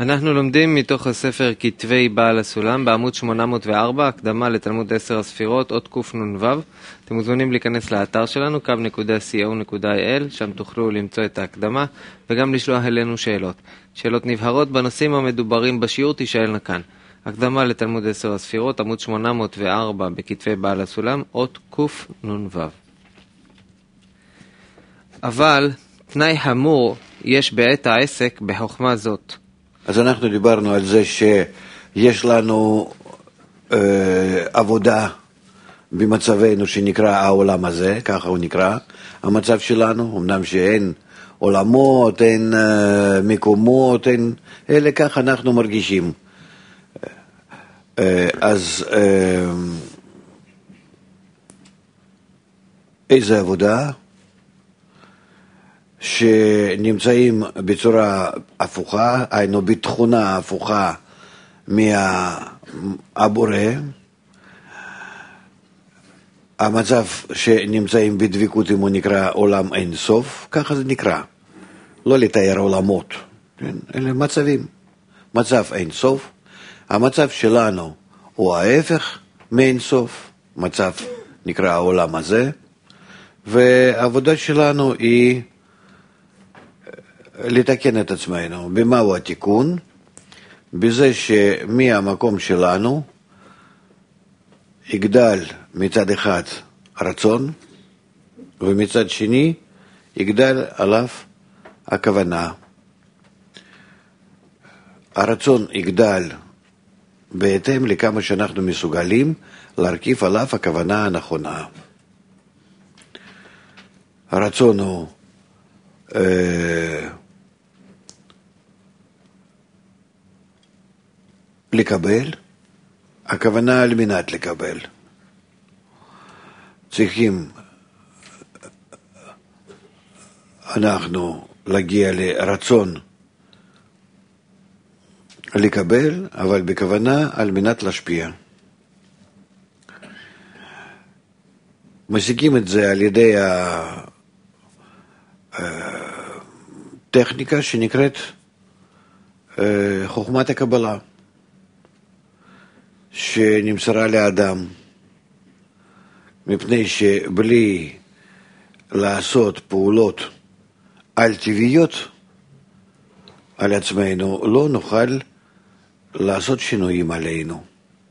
אנחנו לומדים מתוך הספר כתבי בעל הסולם בעמוד 804, הקדמה לתלמוד 10 הספירות, אות קנ"ו. אתם מוזמנים להיכנס לאתר שלנו, kab.co.il, שם תוכלו למצוא את ההקדמה וגם לשלוח אלינו שאלות. שאלות נבהרות בנושאים המדוברים בשיעור תישאלנה כאן. הקדמה לתלמוד 10 הספירות, עמוד 804 בכתבי בעל הסולם, אות קנ"ו. אבל תנאי חמור יש בעת העסק בחוכמה זאת. אז אנחנו דיברנו על זה שיש לנו עבודה במצבנו שנקרא העולם הזה, ככה הוא נקרא, המצב שלנו, אמנם שאין עולמות, אין מקומות, אין, אלא ככה אנחנו מרגישים. אז איזה עבודה? שנמצאים בצורה הפוכה, היינו בתכונה הפוכה מהבורא, המצב שנמצאים בדבקות אם הוא נקרא עולם אין סוף, ככה זה נקרא, לא לתאר עולמות, אלה מצבים, מצב אין סוף, המצב שלנו הוא ההפך מאין סוף, מצב נקרא העולם הזה, והעבודה שלנו היא לתקן את עצמנו. במהו התיקון? בזה שמהמקום שלנו יגדל מצד אחד רצון, ומצד שני יגדל עליו הכוונה. הרצון יגדל בהתאם לכמה שאנחנו מסוגלים להרכיב עליו הכוונה הנכונה. הרצון הוא לקבל, הכוונה על מנת לקבל. צריכים אנחנו להגיע לרצון לקבל, אבל בכוונה על מנת להשפיע. משיגים את זה על ידי הטכניקה שנקראת חוכמת הקבלה, שנמסרה לאדם, מפני שבלי לעשות פעולות על טבעיות על עצמנו לא נוכל לעשות שינויים עלינו.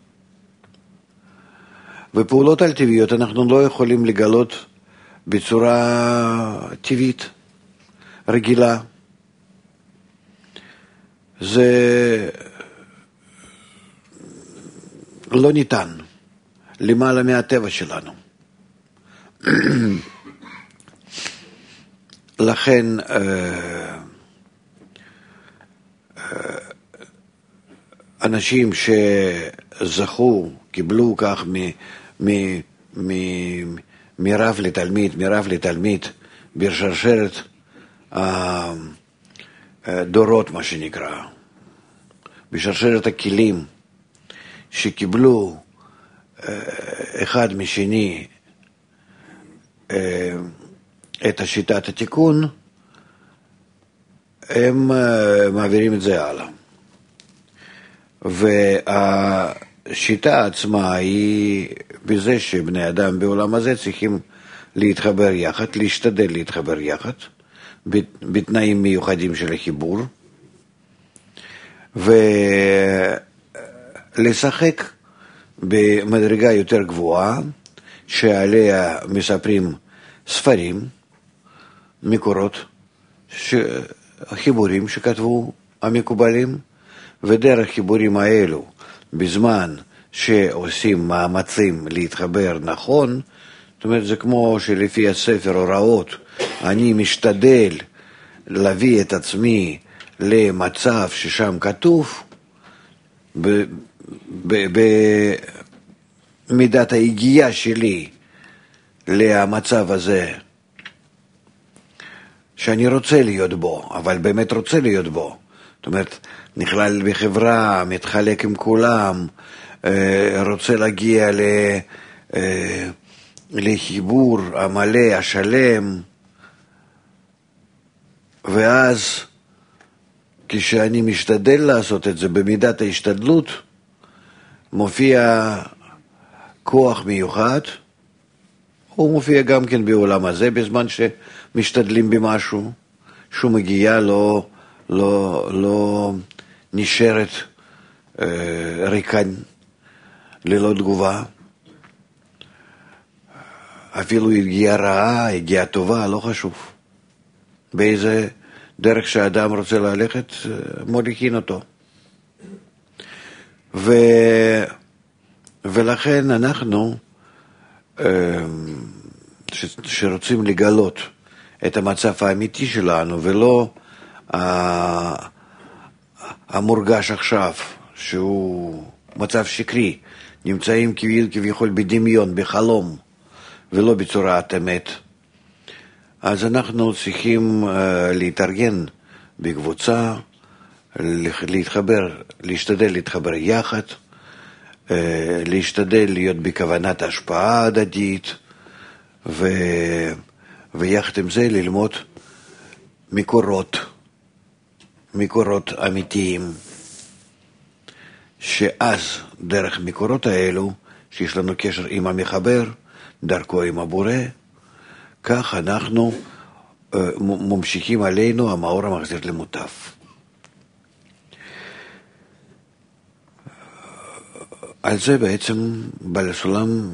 ופעולות על טבעיות אנחנו לא יכולים לגלות בצורה טבעית, רגילה. זה לא ניתן, למעלה מהטבע שלנו. לכן אנשים שזכו, קיבלו כך מרב לתלמיד, בשרשרת הדורות, מה שנקרא, בשרשרת הכלים שקיבלו אחד משני את שיטת התיקון, הם מעבירים את זה הלאה. והשיטה עצמה היא בזה שבני אדם בעולם הזה צריכים להתחבר יחד, להשתדל להתחבר יחד, בתנאים מיוחדים של החיבור, ולשחק במדרגה יותר גבוהה, שעליה מספרים ספרים, מקורות, חיבורים שכתבו המקובלים, ודרך חיבורים האלו, בזמן שעושים מאמצים להתחבר נכון, זאת אומרת, זה כמו שלפי הספר הוראות, אני משתדל להביא את עצמי למצב ששם כתוב, במידת ההגיעה שלי למצב הזה, שאני רוצה להיות בו, אבל באמת רוצה להיות בו. זאת אומרת, נכלל בחברה, מתחלק עם כולם, רוצה להגיע לחיבור המלא, השלם, ואז כשאני משתדל לעשות את זה במידת ההשתדלות, מופיע כוח מיוחד, הוא מופיע גם כן בעולם הזה, בזמן שמשתדלים במשהו, שהוא מגיע לא נשארת ריקן ללא תגובה, אפילו הגיעה רעה, הגיעה טובה, לא חשוב. באיזה דרך שהאדם רוצה ללכת, מוליכים אותו. ולכן אנחנו, שרוצים לגלות את המצב האמיתי שלנו, ולא המורגש עכשיו, שהוא מצב שקרי, נמצאים כביכול בדמיון, בחלום, ולא בצורת אמת, אז אנחנו צריכים להתארגן בקבוצה, להשתדל להתחבר יחד, להשתדל להיות בכוונת השפעה הדדית, ויחד עם זה ללמוד מקורות אמיתיים, שאז דרך מקורות האלו, שיש לנו קשר עם המחבר, דרכו עם הבורא, כך אנחנו ממשיכים עלינו המאור המחזיר למוטב. על זה בעצם בעל הסולם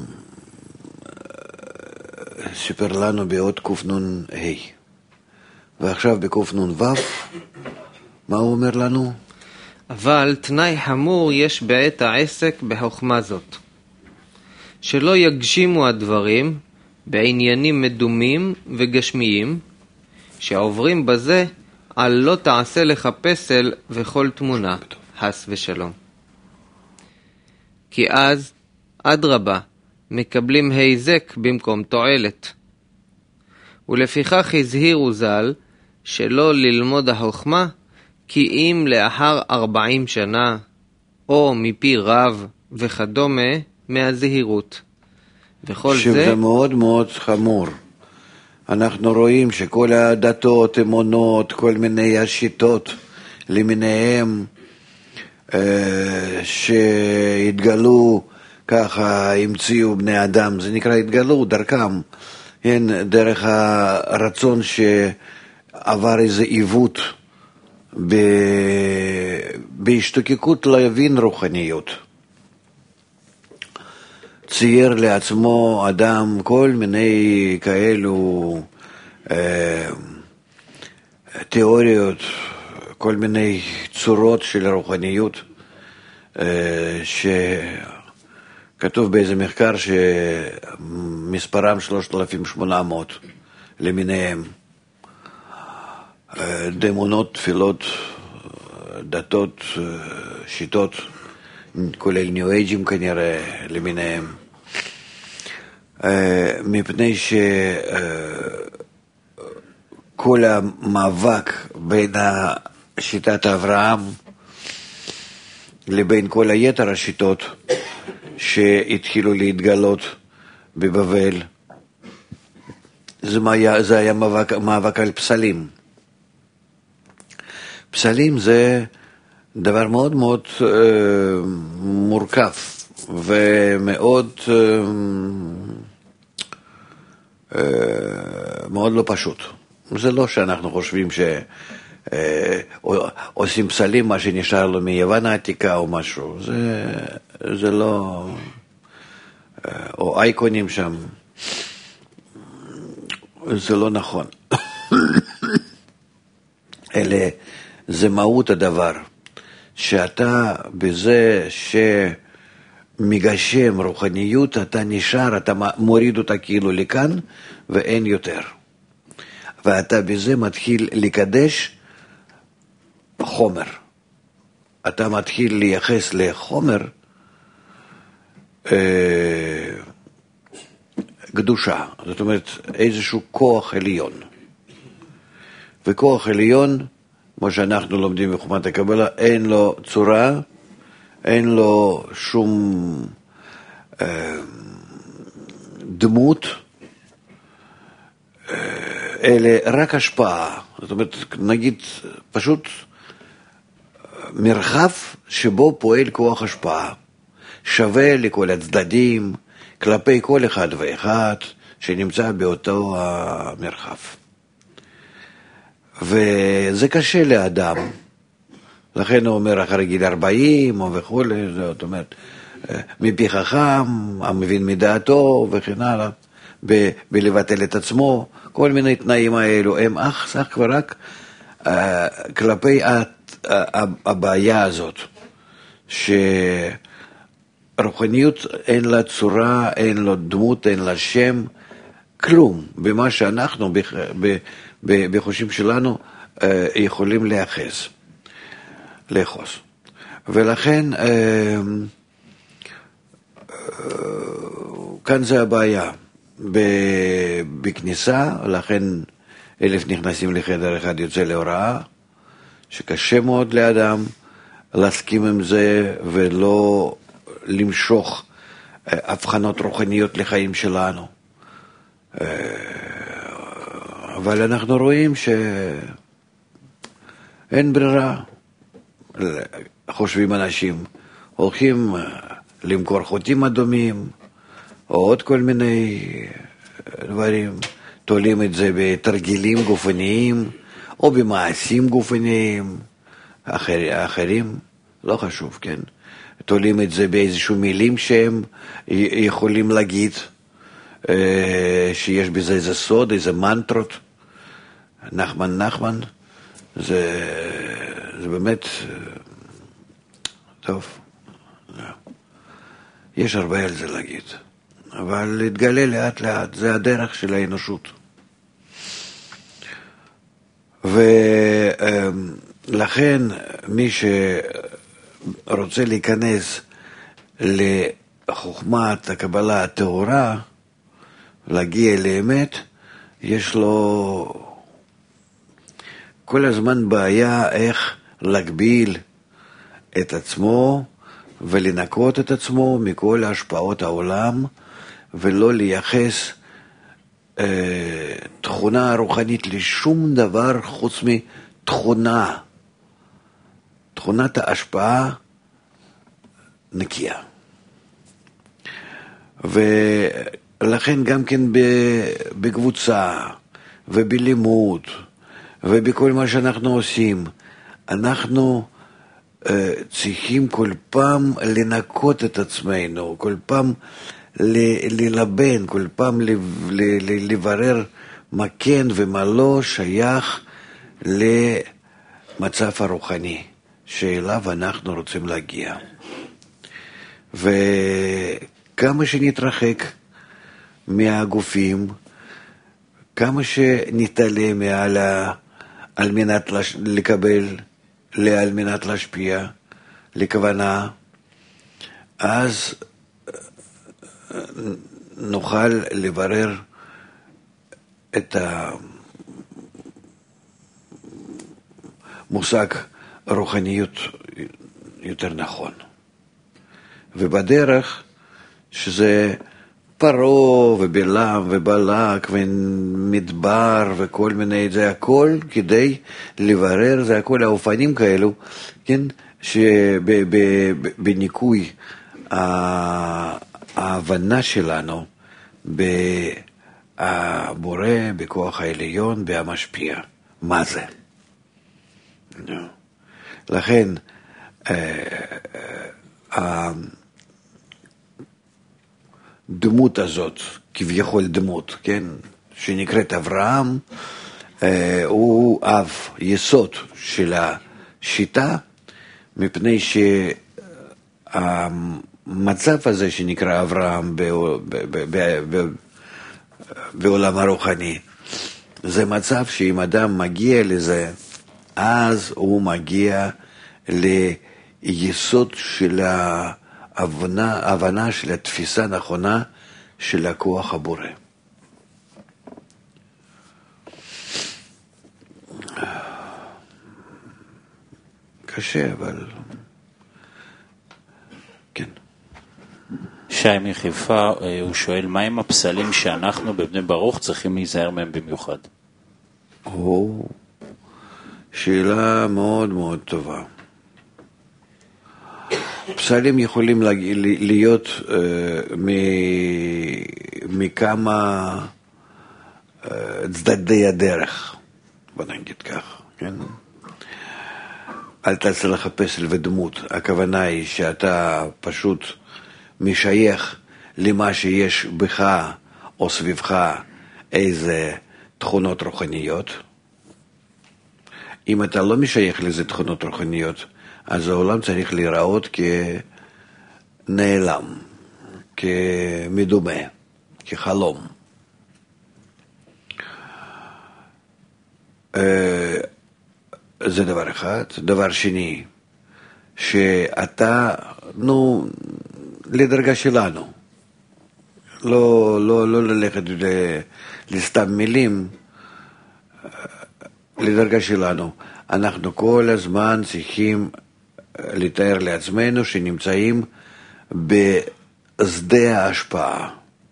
סיפר לנו בעוד קנ"ה. ועכשיו בקנ"ו, מה הוא אומר לנו? אבל תנאי חמור יש בעת העסק בחוכמה זאת, שלא יגשימו הדברים בעניינים מדומים וגשמיים, שעוברים בזה על לא תעשה לך פסל וכל תמונה, חס ושלום. כי אז, אדרבה, מקבלים היזק במקום תועלת. ולפיכך הזהירו ז"ל שלא ללמוד החוכמה, כי אם לאחר 40 שנה, או מפי רב וכדומה, מהזהירות. וכל שזה מאוד מאוד חמור. אנחנו רואים שכל הדתות, אמונות, כל מיני השיטות למיניהם, שהתגלו ככה, המציאו בני אדם, זה נקרא התגלו דרכם, דרך הרצון שעבר איזה עיוות בהשתוקקות להבין רוחניות. צייר לעצמו אדם כל מיני כאלו תיאוריות, כל מיני צורות של רוחניות, שכתוב באיזה מחקר שמספרם 3,800 למיניהם. דמונות, תפילות, דתות, שיטות, כולל ניו אייג'ים כנראה למיניהם. מפני שכל המאבק בין שיטת אברהם לבין כל היתר השיטות שהתחילו להתגלות בבבל, זה היה מאבק על פסלים. פסלים זה דבר מאוד מאוד מורכב ומאוד מאוד לא פשוט. זה לא שאנחנו חושבים שעושים פסלים מה שנשאר לו מיוון העתיקה או משהו. זה לא, או אייקונים שם, זה לא נכון. אלה זה מהות הדבר, שאתה בזה שמגשם רוחניות, אתה נשאר, אתה מוריד אותה כאילו לכאן ואין יותר. ואתה בזה מתחיל לקדש חומר. אתה מתחיל לייחס לחומר קדושה, זאת אומרת איזשהו כוח עליון. וכוח עליון, כמו שאנחנו לומדים בחוכמת הקבלה, אין לו צורה, אין לו שום דמות, אלא רק השפעה. זאת אומרת, נגיד, פשוט מרחב שבו פועל כוח השפעה, שווה לכל הצדדים, כלפי כל אחד ואחד שנמצא באותו המרחב. וזה קשה לאדם, לכן הוא אומר אחרי גיל 40 או וכו', זאת אומרת, מפי חכם, המבין מדעתו וכן הלאה, בלבטל את עצמו, כל מיני תנאים האלו, הם אך ורק כלפי הבעיה הזאת, שרוחניות אין לה צורה, אין לה דמות, אין לה שם, כלום, במה שאנחנו בחושים שלנו יכולים לאחוז. ולכן כאן זה הבעיה בכניסה, לכן 1,000 נכנסים לחדר אחד יוצא להוראה, שקשה מאוד לאדם להסכים עם זה ולא למשוך הבחנות רוחניות לחיים שלנו. אבל אנחנו רואים שאין ברירה. חושבים אנשים, הולכים למכור חוטים אדומים, או עוד כל מיני דברים, תולים את זה בתרגילים גופניים, או במעשים גופניים, אחרים, לא חשוב, כן? תולים את זה באיזשהו מילים שהם יכולים להגיד, שיש בזה איזה סוד, איזה מנטרות, נחמן, זה באמת טוב. יש הרבה על זה להגיד, אבל להתגלה לאט לאט, זה הדרך של האנושות. ולכן מי שרוצה להיכנס לחוכמת הקבלה הטהורה, להגיע לאמת, יש לו כל הזמן בעיה איך להגביל את עצמו ולנקות את עצמו מכל השפעות העולם, ולא לייחס תכונה רוחנית לשום דבר חוץ מתכונה, תכונת ההשפעה נקייה. ולכן גם כן בקבוצה ובלימוד ובכל מה שאנחנו עושים, אנחנו צריכים כל פעם לנקות את עצמנו, כל פעם ללבן, כל פעם לברר מה כן ומה לא שייך למצב הרוחני שאליו אנחנו רוצים להגיע. וכמה שנתרחק מהגופים, כמה שנתעלה על מנת לקבל, על מנת להשפיע, לכוונה, אז נוכל לברר את המושג רוחניות יותר נכון. ובדרך שזה פרו ובלם ובלק ומדבר וכל מיני, זה הכל כדי לברר, זה הכל האופנים כאלו, כן, שבניקוי ההבנה שלנו בבורא, בכוח העליון, בהמשפיע. מה זה? לכן הדמות הזאת, כביכול דמות, כן, שנקראת אברהם, הוא אב יסוד של השיטה, מפני שהמצב הזה שנקרא אברהם בעולם הרוחני, זה מצב שאם אדם מגיע לזה, אז הוא מגיע ליסוד של ההבנה של התפיסה נכונה של הכוח הבורא. קשה, אבל כן. שי מחיפה, הוא שואל, מה עם הפסלים שאנחנו בבני ברוך צריכים להיזהר מהם במיוחד? שאלה מאוד מאוד טובה. פסלים יכולים להיות מכמה צדדי הדרך, בוא נגיד כך, כן? אל תעשה לחפש ודמות, הכוונה היא שאתה פשוט משייך למה שיש בך או סביבך איזה תכונות רוחניות. אם אתה לא משייך לזה תכונות רוחניות, אז העולם צריך להיראות כנעלם, כמדומה, כחלום. זה דבר אחד. דבר שני, שאתה, לדרגה שלנו, לא ללכת לסתם מילים, לדרגה שלנו, אנחנו כל הזמן צריכים לתאר לעצמנו שנמצאים בשדה ההשפעה.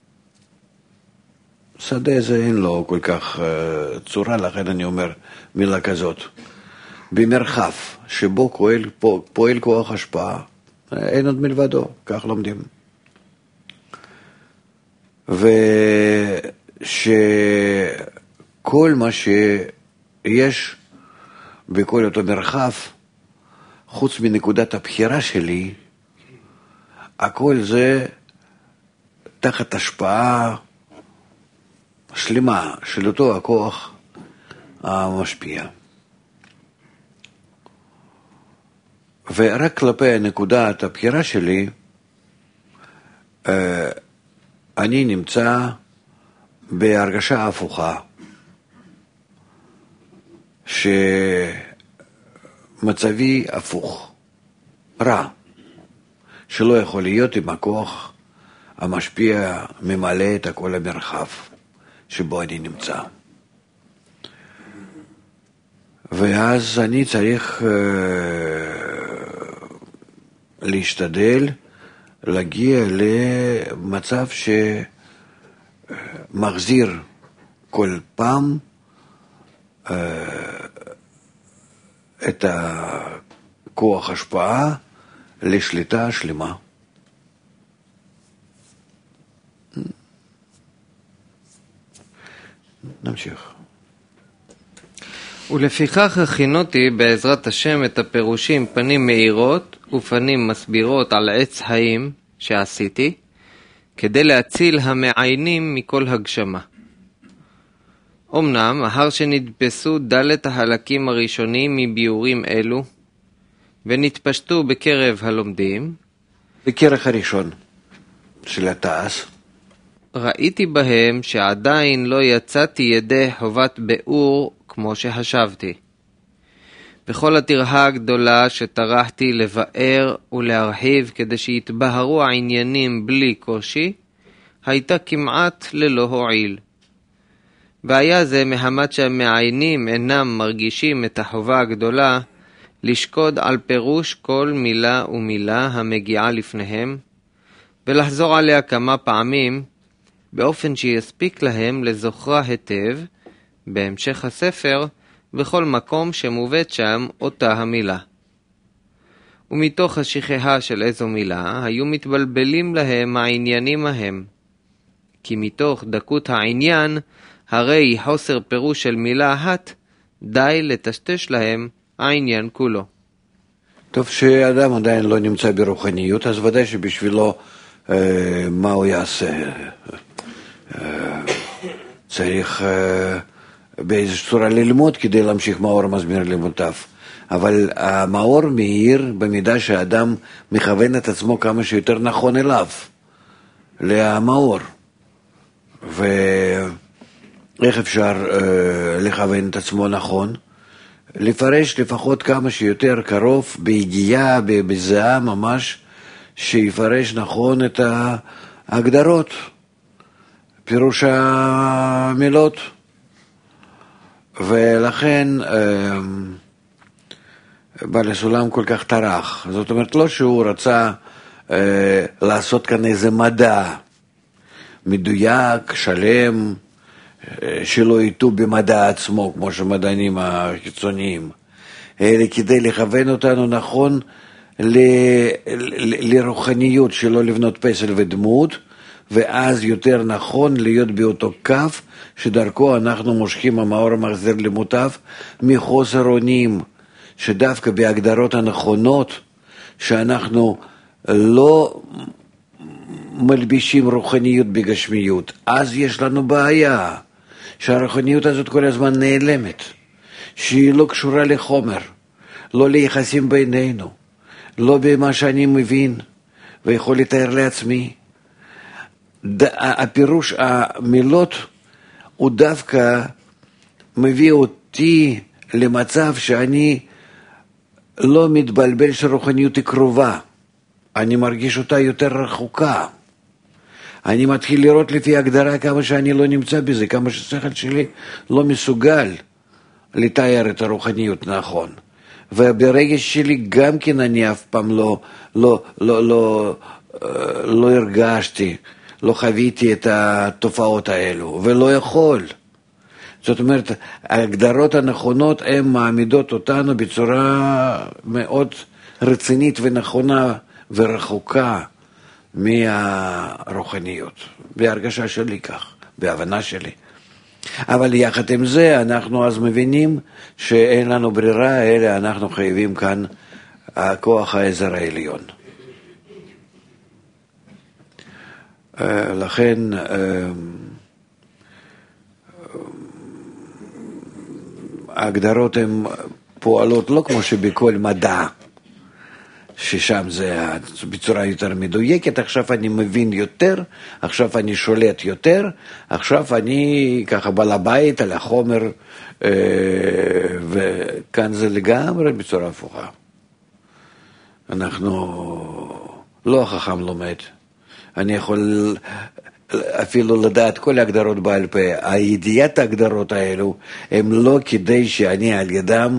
שדה זה אין לו כל כך צורה, לכן אני אומר מילה כזאת. במרחב שבו פועל כוח השפעה, אין עוד מלבדו, כך לומדים. ושכל מה שיש בכל אותו מרחב, חוץ מנקודת הבחירה שלי, הכל זה תחת השפעה שלמה של אותו הכוח המשפיע. ורק כלפי נקודת הבחירה שלי, אני נמצא בהרגשה הפוכה, שמצבי הפוך, רע, שלא יכול להיות עם הכוח המשפיע ממלא את כל המרחב שבו אני נמצא. ואז אני צריך להשתדל להגיע למצב שמחזיר כל פעם את הכוח השפעה לשליטה שלמה. נמשיך. ולפיכך הכינותי בעזרת השם את הפירושים פנים מאירות ופנים מסבירות על עץ חיים שעשיתי, כדי להציל המעיינים מכל הגשמה. אמנם, אחר שנדפסו דלת החלקים הראשונים מביאורים אלו, ונתפשטו בקרב הלומדים, בכרך הראשון של התעש, ראיתי בהם שעדיין לא יצאתי ידי חובת ביאור כמו שחשבתי. בכל הטרחה הגדולה שטרחתי לבאר ולהרחיב כדי שיתבהרו העניינים בלי קושי, הייתה כמעט ללא הועיל. והיה זה מחמת שהמעיינים אינם מרגישים את החובה הגדולה לשקוד על פירוש כל מילה ומילה המגיעה לפניהם, ולחזור עליה כמה פעמים, באופן שיספיק להם לזוכרה היטב, בהמשך הספר, בכל מקום שמובאת שם אותה המילה. ומתוך השכחה של איזו מילה, היו מתבלבלים להם העניינים ההם. כי מתוך דקות העניין, הרי חוסר פירוש של מילה אחת, די לטשטש להם העניין כולו. טוב, שאדם עדיין לא נמצא ברוחניות, אז ודאי שבשבילו מה הוא יעשה? צריך באיזו צורה ללמוד כדי להמשיך מאור מסביר לימודיו. אבל המאור מאיר במידה שהאדם מכוון את עצמו כמה שיותר נכון אליו, למאור. ואיך אפשר לכוון את עצמו נכון? לפרש לפחות כמה שיותר קרוב, בידיעה, בזהה ממש, שיפרש נכון את ההגדרות, פירוש המילות. ולכן בעל הסולם כל כך טרח. זאת אומרת, לא שהוא רצה לעשות כאן איזה מדע מדויק, שלם, שלא יטו במדע עצמו, כמו שמדענים החיצוניים, אלא כדי לכוון אותנו נכון לרוחניות שלא לבנות פסל ודמות, ואז יותר נכון להיות באותו קו שדרכו אנחנו מושכים המאור המחזיר למוטב מחוסר אונים, שדווקא בהגדרות הנכונות שאנחנו לא מלבישים רוחניות בגשמיות, אז יש לנו בעיה שהרוחניות הזאת כל הזמן נעלמת, שהיא לא קשורה לחומר, לא ליחסים בינינו, לא במה שאני מבין ויכול לתאר לעצמי. הפירוש המילות הוא דווקא מביא אותי למצב שאני לא מתבלבל שרוחניות היא קרובה, אני מרגיש אותה יותר רחוקה. אני מתחיל לראות לפי הגדרה כמה שאני לא נמצא בזה, כמה ששכל שלי לא מסוגל לתאר את הרוחניות נכון. וברגש שלי גם כן אני אף פעם לא הרגשתי, לא חוויתי את התופעות האלו, ולא יכול. זאת אומרת, ההגדרות הנכונות הן מעמידות אותנו בצורה מאוד רצינית ונכונה ורחוקה מהרוחניות. בהרגשה שלי כך, בהבנה שלי. אבל יחד עם זה אנחנו אז מבינים שאין לנו ברירה, אלא אנחנו חייבים כאן הכוח העזר העליון. לכן ההגדרות הן פועלות לא כמו שבכל מדע, ששם זה בצורה יותר מדויקת, עכשיו אני מבין יותר, עכשיו אני שולט יותר, עכשיו אני ככה בעל הבית על החומר, וכאן זה לגמרי בצורה הפוכה. אנחנו לא החכם לומד, אני יכול אפילו לדעת כל ההגדרות בעל פה. הידיעת ההגדרות האלו הם לא כדי שאני על ידם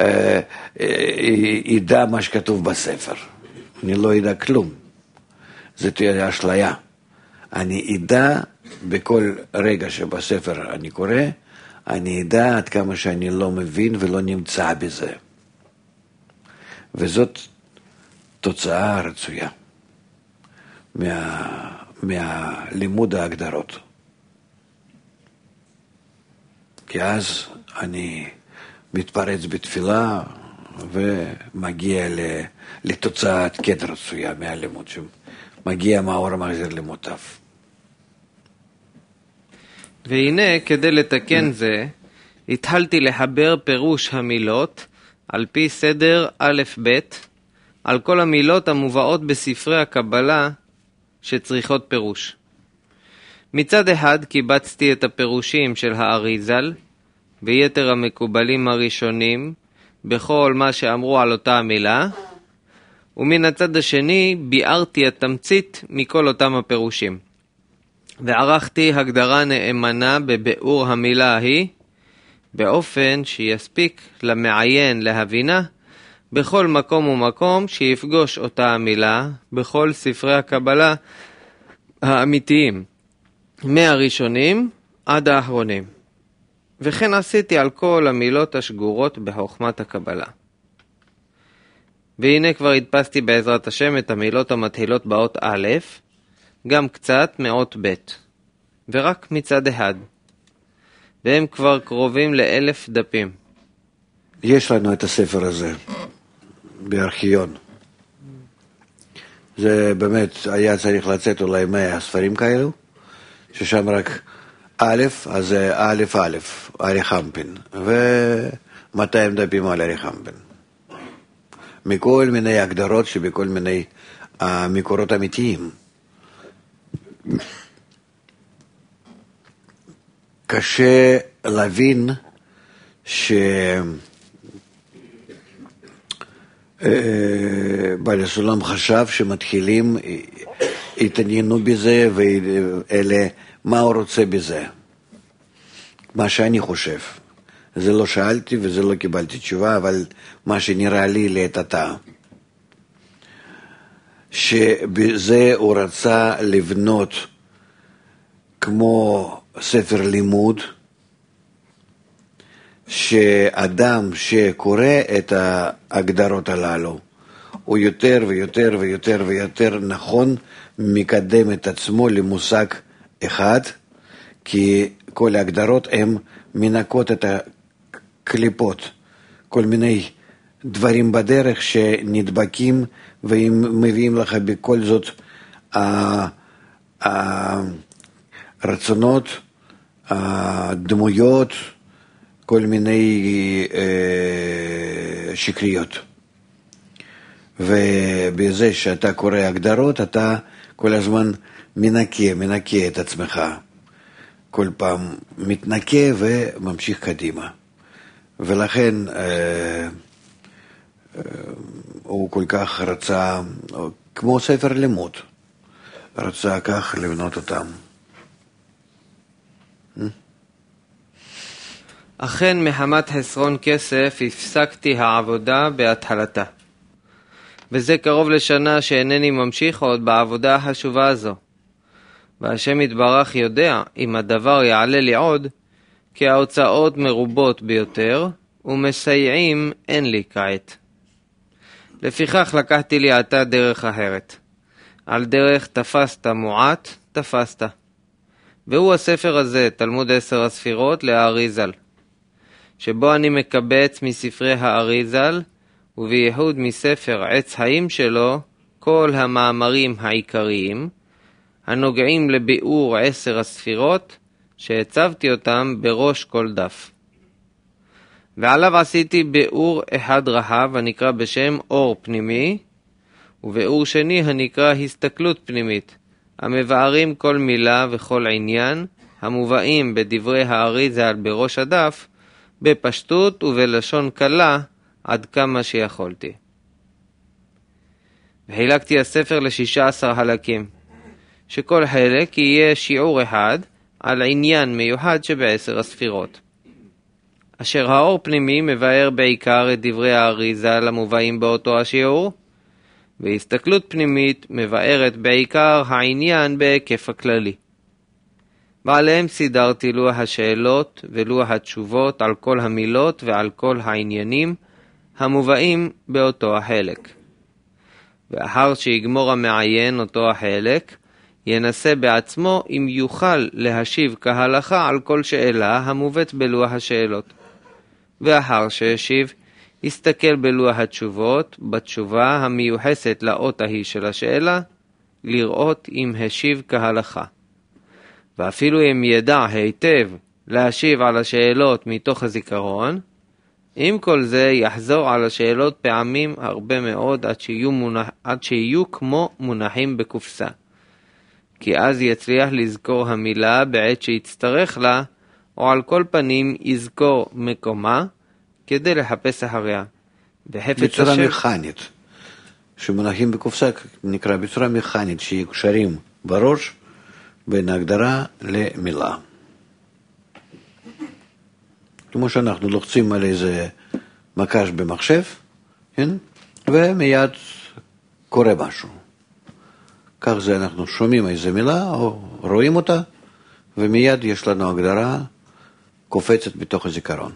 ידע מה שכתוב בספר. אני לא ידע כלום. זה תהיה אשליה. אני ידע בכל רגע שבספר אני קורא, אני ידע עד כמה שאני לא מבין ולא נמצא בזה. וזאת תוצאה רצויה מהלימוד ההגדרות. כי אז אני מתפרץ בתפילה ומגיע לתוצאת קטע רצויה מהלימוד, שמגיע מהאור המחזיר למוטב. והנה, כדי לתקן זה, התחלתי לחבר פירוש המילות על פי סדר א' ב' על כל המילות המובאות בספרי הקבלה שצריכות פירוש. מצד אחד קיבצתי את הפירושים של האריזל ויתר המקובלים הראשונים בכל מה שאמרו על אותה המילה, ומן הצד השני ביארתי התמצית מכל אותם הפירושים. וערכתי הגדרה נאמנה בביאור המילה ההיא, באופן שיספיק למעיין להבינה בכל מקום ומקום שיפגוש אותה המילה בכל ספרי הקבלה האמיתיים, מהראשונים עד האחרונים. וכן עשיתי על כל המילות השגורות בחוכמת הקבלה. והנה כבר הדפסתי בעזרת השם את המילות המתחילות באות א', גם קצת מאות ב', ורק מצד אחד. והם כבר קרובים ל1,000 דפים. יש לנו את הספר הזה בארכיון. זה באמת היה צריך לצאת אולי 100 ספרים כאלו, ששם רק א', אז זה א', ארי חמפין, ו200 דפים על ארי חמפין. מכל מיני הגדרות שבכל מיני מקורות אמיתיים. קשה להבין בעל הסולם חשב שמתחילים התעניינו בזה ואלה מה הוא רוצה בזה, מה שאני חושב. זה לא שאלתי וזה לא קיבלתי תשובה, אבל מה שנראה לי לעת עתה, שבזה הוא רצה לבנות כמו ספר לימוד, שאדם שקורא את ההגדרות הללו, הוא יותר ויותר ויותר ויותר נכון מקדם את עצמו למושג אחד, כי כל ההגדרות הן מנקות את הקליפות, כל מיני דברים בדרך שנדבקים והם מביאים לך בכל זאת הרצונות, הדמויות, כל מיני שקריות. ובזה שאתה קורא הגדרות, אתה כל הזמן מנקה את עצמך. כל פעם מתנקה וממשיך קדימה. ולכן הוא כל כך רצה, כמו ספר לימוד, רצה כך לבנות אותם. אכן מחמת חסרון כסף הפסקתי העבודה בהתחלתה. וזה קרוב לשנה שאינני ממשיך עוד בעבודה החשובה הזו. והשם יתברך יודע אם הדבר יעלה לי עוד, כי ההוצאות מרובות ביותר, ומסייעים אין לי כעת. לפיכך לקחתי לי עתה דרך אחרת. על דרך תפסת מועט, תפסת. והוא הספר הזה, תלמוד 10 הספירות לאריזל, שבו אני מקבץ מספרי האריזל, ובייחוד מספר עץ חיים שלו, כל המאמרים העיקריים, הנוגעים לביאור 10 הספירות, שהצבתי אותם בראש כל דף. ועליו עשיתי ביאור אחד רחב, הנקרא בשם אור פנימי, וביאור שני הנקרא הסתכלות פנימית, המבארים כל מילה וכל עניין, המובאים בדברי האריזל בראש הדף, בפשטות ובלשון קלה, עד כמה שיכולתי. וחילקתי הספר ל16 חלקים, שכל חלק יהיה שיעור אחד על עניין מיוחד שב10 הספירות. אשר האור פנימי מבאר בעיקר את דברי האריזל המובאים באותו השיעור, והסתכלות פנימית מבארת בעיקר העניין בהיקף הכללי. ועליהם סידרתי לוח השאלות ולוח התשובות על כל המילות ועל כל העניינים המובאים באותו החלק. ואחר שיגמור המעיין אותו החלק, ינסה בעצמו אם יוכל להשיב כהלכה על כל שאלה המובאת בלוח השאלות. ואחר שישיב, יסתכל בלוח התשובות, בתשובה המיוחסת לאות ההיא של השאלה, לראות אם השיב כהלכה. ואפילו אם ידע היטב להשיב על השאלות מתוך הזיכרון, עם כל זה יחזור על השאלות פעמים הרבה מאוד עד שיהיו כמו מונחים בקופסה. כי אז יצליח לזכור המילה בעת שיצטרך לה, או על כל פנים יזכור מקומה כדי לחפש אחריה. בצורה מכנית. שמונחים בקופסה נקרא בצורה מכנית, שיקשרים בראש בין ההגדרה למילה. כמו שאנחנו לוחצים על איזה מקש במחשב, כן? ומיד קורה משהו. כך זה אנחנו שומעים איזה מילה או רואים אותה, ומיד יש לנו הגדרה קופצת בתוך הזיכרון.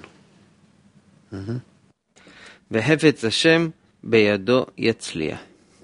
וחפץ השם בידו יצליח.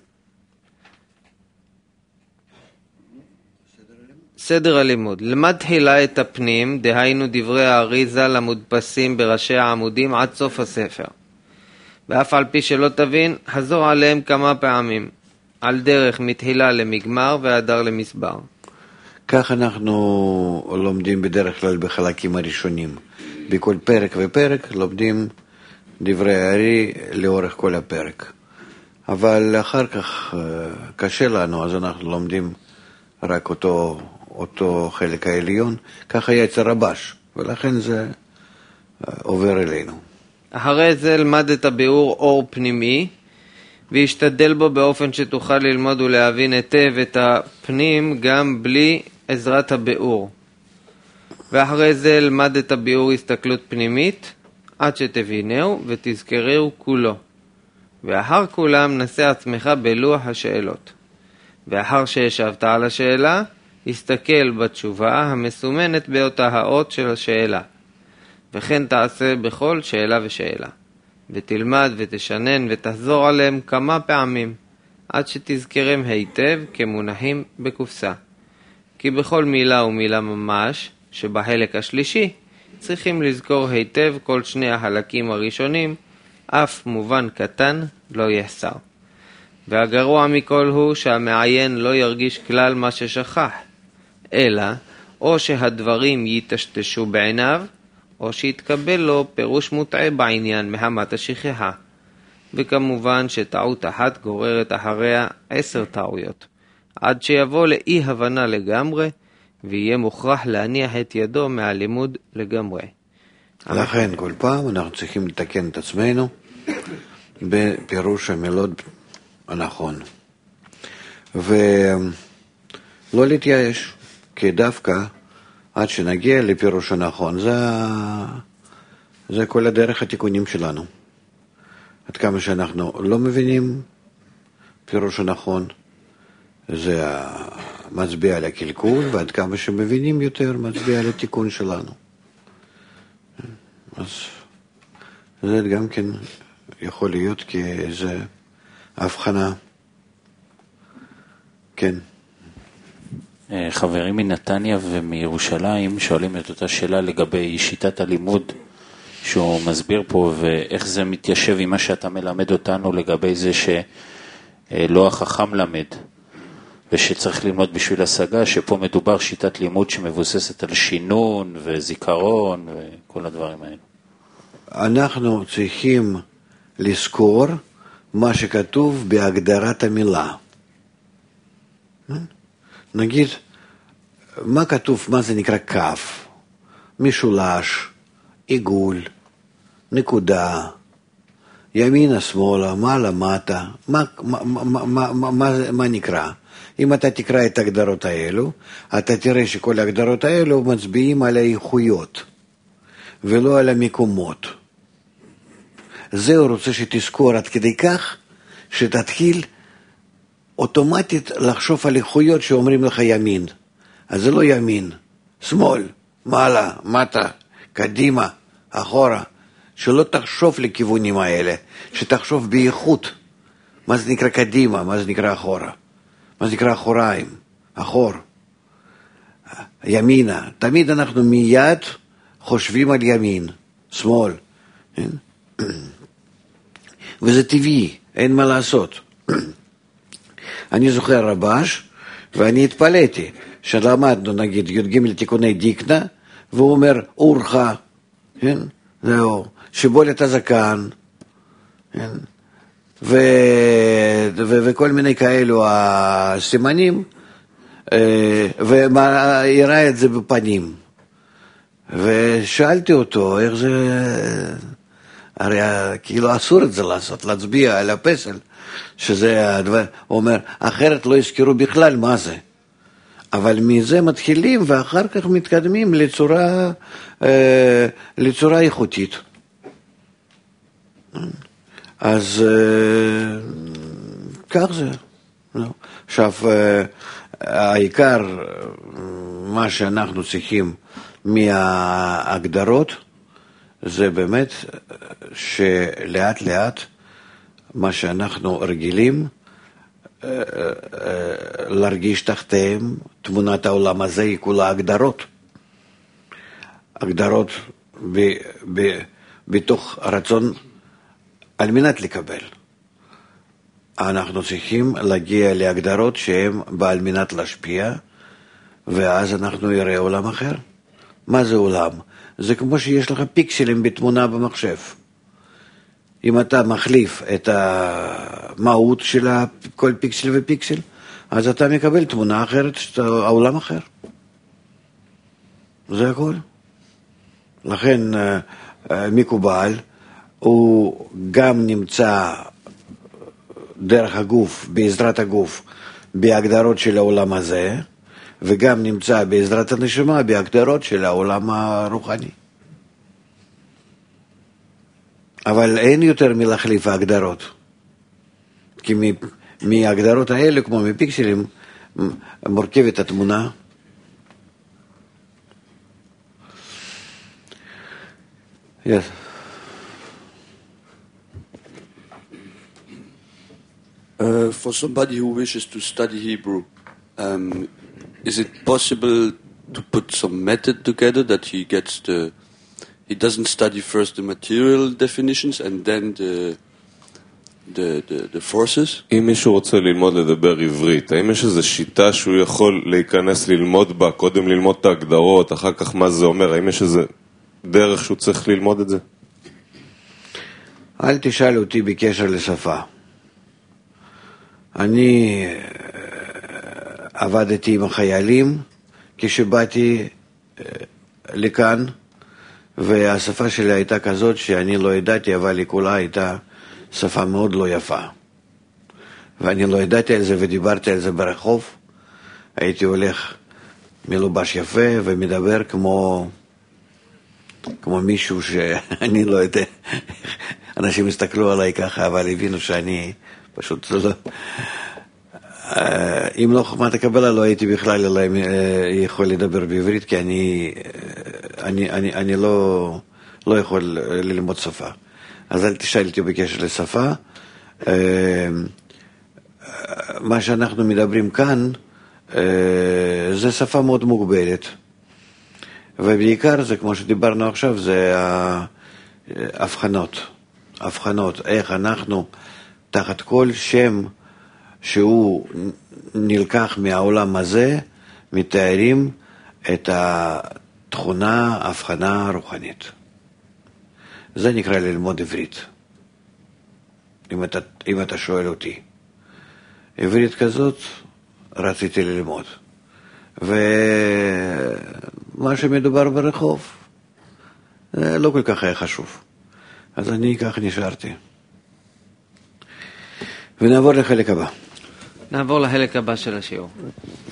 סדר הלימוד. למד תחילה את הפנים, דהיינו דברי האריזל המודפסים בראשי העמודים עד סוף הספר. ואף על פי שלא תבין, חזור עליהם כמה פעמים, על דרך מתחילה למגמר והדר למסבר. כך אנחנו לומדים בדרך כלל בחלקים הראשונים. בכל פרק ופרק לומדים דברי הארי לאורך כל הפרק. אבל אחר כך קשה לנו, אז אנחנו לומדים רק אותו חלק העליון. כך היה אצל רבש, ולכן זה עובר אלינו. אחרי זה למד את הביאור אור פנימי, והשתדל בו באופן שתוכל ללמוד ולהבין היטב את הפנים גם בלי עזרת הביאור. ואחרי זה למד את הביאור הסתכלות פנימית, עד שתבינהו ותזכרהו כולו. ואחר כולם נסה עצמך בלוח השאלות. ואחר שישבת על השאלה, הסתכל בתשובה המסומנת באותה האות של השאלה. וכן תעשה בכל שאלה ושאלה. ותלמד ותשנן ותחזור עליהם כמה פעמים, עד שתזכרם היטב כמונחים בקופסה. כי בכל מילה ומילה ממש שבחלק השלישי צריכים לזכור היטב כל שני החלקים הראשונים, אף מובן קטן לא יחסר. והגרוע מכל הוא שהמעיין לא ירגיש כלל מה ששכח, אלא או שהדברים יטשטשו בעיניו, או שיתקבל לו פירוש מוטעה בעניין מחמת השכחה. וכמובן שטעות אחת גוררת אחריה 10 טעויות, עד שיבוא לאי הבנה לגמרי, ויהיה מוכרח להניח את ידו מהלימוד לגמרי. לכן כל פעם אנחנו צריכים לתקן את עצמנו בפירוש המילות הנכון. ולא להתייאש, כי דווקא עד שנגיע לפירוש הנכון, זה כל הדרך התיקונים שלנו. עד כמה שאנחנו לא מבינים פירוש הנכון, זה מצביע על הקלקול, ועד כמה שמבינים יותר, מצביע על התיקון שלנו. אז זה גם כן יכול להיות כאיזו הבחנה. כן. חברים מנתניה ומירושלים שואלים את אותה שאלה לגבי שיטת הלימוד שהוא מסביר פה, ואיך זה מתיישב עם מה שאתה מלמד אותנו לגבי זה שלא החכם למד, ושצריך ללמוד בשביל השגה, שפה מדובר שיטת לימוד שמבוססת על שינון וזיכרון וכל הדברים האלה. אנחנו צריכים לזכור מה שכתוב בהגדרת המילה. נגיד, מה כתוב, מה זה נקרא כף? משולש, עיגול, נקודה, ימינה, שמאלה, מעלה, מטה, מה נקרא? אם אתה תקרא את ההגדרות האלו, אתה תראה שכל ההגדרות האלו מצביעים על האיכויות, ולא על המקומות. זה הוא רוצה שתזכור עד כדי כך, שתתחיל אוטומטית לחשוב על איכויות שאומרים לך ימין. אז זה לא ימין, שמאל, מעלה, מטה, קדימה, אחורה. שלא תחשוב לכיוונים האלה, שתחשוב באיכות. מה זה נקרא קדימה, מה זה נקרא אחורה. מה זה נקרא אחוריים, אחור. ימינה, תמיד אנחנו מיד חושבים על ימין, שמאל. וזה טבעי, אין מה לעשות. אני זוכר רבש, ואני התפלאתי, שלמדנו נגיד י"ג תיקוני דיקנה, והוא אומר אורחה, כן? זהו, שיבול את הזקן, כן? וכל מיני כאלו הסימנים, והראה את זה בפנים. ושאלתי אותו, איך זה, הרי כאילו אסור את זה לעשות, להצביע על הפסל, שזה הדבר, הוא אומר, אחרת לא יזכרו בכלל מה זה. אבל מזה מתחילים ואחר כך מתקדמים לצורה איכותית. אז כך זה. עכשיו, העיקר, מה שאנחנו צריכים מההגדרות, זה באמת שלאט לאט מה שאנחנו רגילים להרגיש תחתיהם, תמונת העולם הזה היא כולה הגדרות. הגדרות בתוך רצון על מנת לקבל. אנחנו צריכים להגיע להגדרות שהן בעל מנת להשפיע, ואז אנחנו נראה עולם אחר. מה זה עולם? זה כמו שיש לך פיקסלים בתמונה במחשב. אם אתה מחליף את המהות של כל פיקסל ופיקסל, אז אתה מקבל תמונה אחרת, העולם אחר. זה הכל. לכן מקובל, הוא גם נמצא דרך הגוף, בעזרת הגוף, בהגדרות של העולם הזה, וגם נמצא בעזרת הנשמה, בהגדרות של העולם הרוחני. אבל אין יותר מלהחליף ההגדרות. כי מההגדרות האלה, כמו מפיקסלים, מורכבת התמונה. Yes. For somebody who wishes to study Hebrew, is it possible to put some method together that he doesn't study first the material definitions and then the forces? אם מישהו רוצה ללמוד לדבר עברית, האם יש איזו שיטה שהוא יכול להיכנס ללמוד בה, קודם ללמוד את ההגדרות, אחר כך מה זה אומר, האם יש איזו דרך שהוא צריך ללמוד את זה? אל תשאל אותי בקשר לשפה. אני עבדתי עם החיילים כשבאתי לכאן, והשפה שלי הייתה כזאת שאני לא ידעתי, אבל היא כולה הייתה שפה מאוד לא יפה. ואני לא ידעתי על זה ודיברתי על זה ברחוב. הייתי הולך מלובש יפה ומדבר כמו מישהו שאני לא יודע. אנשים הסתכלו עליי ככה, אבל הבינו שאני פשוט לא... אם לא חוכמת הקבלה, לא הייתי בכלל יכול לדבר בעברית, כי אני לא יכול ללמוד שפה. אז אל תשאל אותי בקשר לשפה. מה שאנחנו מדברים כאן, זה שפה מאוד מוגבלת. ובעיקר זה, כמו שדיברנו עכשיו, זה הבחנות, איך אנחנו, תחת כל שם שהוא נלקח מהעולם הזה, מתארים את התכונה, הבחנה רוחנית. זה נקרא ללמוד עברית, אם אתה שואל אותי. עברית כזאת רציתי ללמוד. ומה שמדובר ברחוב, לא כל כך היה חשוב. אז אני כך נשארתי. ונעבור לחלק הבא. נעבור לחלק הבא של השיעור.